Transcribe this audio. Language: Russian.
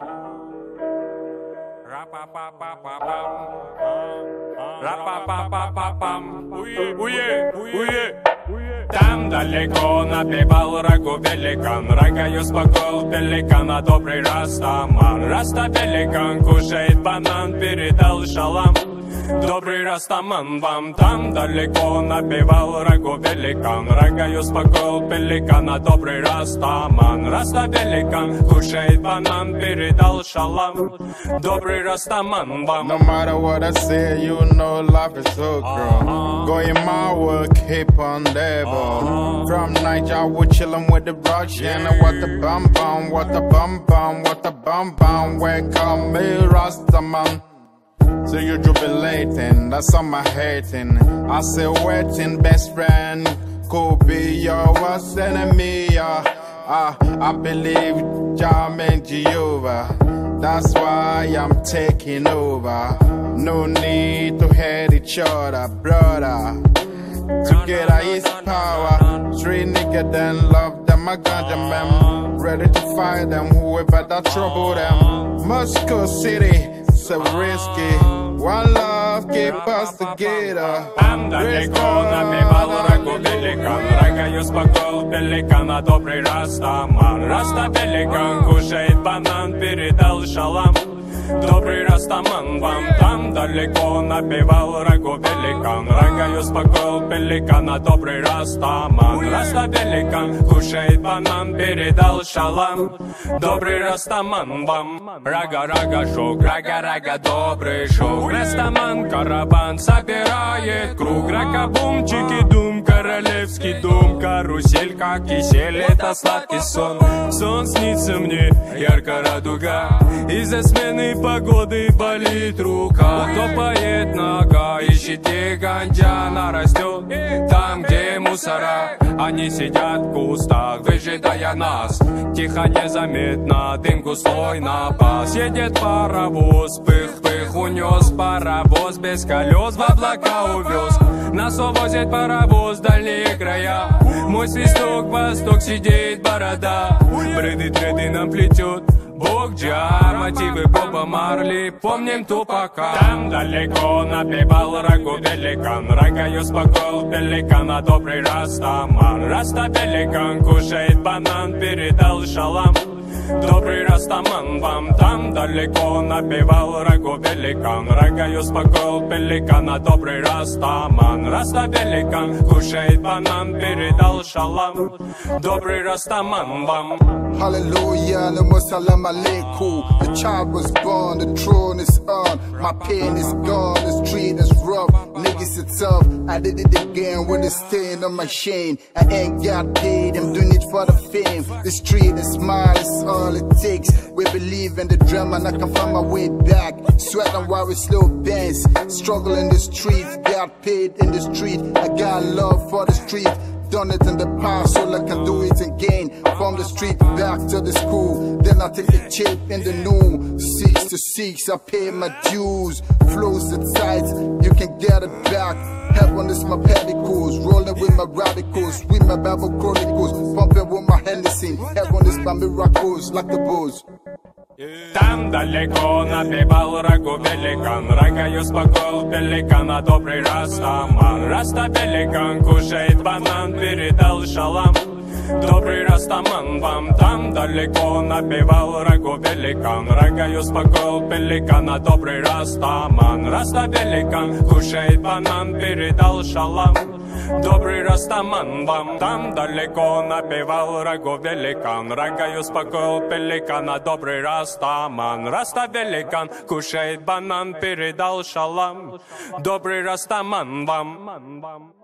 Там далеко напевал рагу великан, рога я успокоил пеликана, добрый растаман. Раста пеликан кушает банан, передал шалам. Добрый растаман вам. Там далеко напевал рагу великан, рога я успокоил пеликана, добрый растаман. Раста пеликан кушает банан, передал шалам. Добрый растаман вам. No matter what I say, you know life is so cruel. Going my way, keep on devil. From Niger, we chillin' with the Russian. What the bum bum, what the bum bum, what the bum bum. Welcome me, Rastaman. So you jubilating, that's all my hating. I say waiting, best friend could be your worst enemy. I believe Jah meant Jehovah. That's why I'm taking over. No need to hate each other, brother. Together is power. Three niggas then love them, I got them. I'm ready to fight them, whoever that trouble them. Moscow City, so risky. One love keep us together. Там далеко напевал рагу великан, рога я успокоил пеликана, добрый растаман. Раста пеликан кушает банан, передал шалам. Добрый растаман вам. Там далеко напевал рагу великан, рога я успокоил пеликана, добрый растаман. Раста пеликан кушает банан, передал шалам. Добрый растаман вам. Рага шок, рага добрый шок. Растаман караван собирает круг. Ракабум, чики-дум, королевский дом. Карусель, как кисель, это сладкий сон. Сон снится мне, ярко радуга. Из-за смены погоды болит рука. Топает нога, ищет где ганджана растет. Там, где мусора, они сидят в кустах, выжидая нас. Тихо, незаметно, дым густой напас. Едет паровоз, пых-пых, унес паровоз. Без колес в облака увез. Нас увозит паровоз в дальние края. Мой свисток, восток, сидит борода. Бреды нам плетет Бог Джар, мотивы Боба Марли, помним Тупака. Там далеко напевал рагу великан, рога я успокоил пеликана, добрый растаман. Раста пеликан кушает банан, передал шалам. Добрый растаман вам. Там далеко напевал рагу великан, рога я успокоил пеликана, добрый растаман. Раста пеликан кушает банан, передал шалам. Добрый растаман вам. Hallelujah, Salam Aleikum. The child was born, the throne is on. My pain is gone, the street is rough. Niggas it's tough, I did it again with a stain on my shame. I ain't got paid, I'm doing it for the fame. The street is mine, it's all it takes. We believe in the drama and I can find my way back. Sweat and worry, slow bands. Struggle in the streets, got paid in the street. I got love for the street. Done it in the past, so I can do it again. From the street back to the school, then I take the chip in the new. 6 to 6, I pay my dues. Flows the tight, you can get it back. Heaven is my pedicles, rolling with my radicals, with my Bible chronicles, pumping with my Hennessy. Heaven is my miracles, like the bulls. Там далеко напевал рагу великан, рога я успокоил пеликана, добрый растаман. Раста пеликан кушает банан, передал шалам. Добрый растаман вам. Там далеко напевал рагу великан, рога я успокоил пеликана, добрый растаман. Раста пеликан кушает банан, передал шалам. Добрый растаман вам. Там далеко напевал рагу великан, рога я успокоил пеликана, добрый растаман. Раста великан кушает банан, передал шалам. Добрый растаман вам.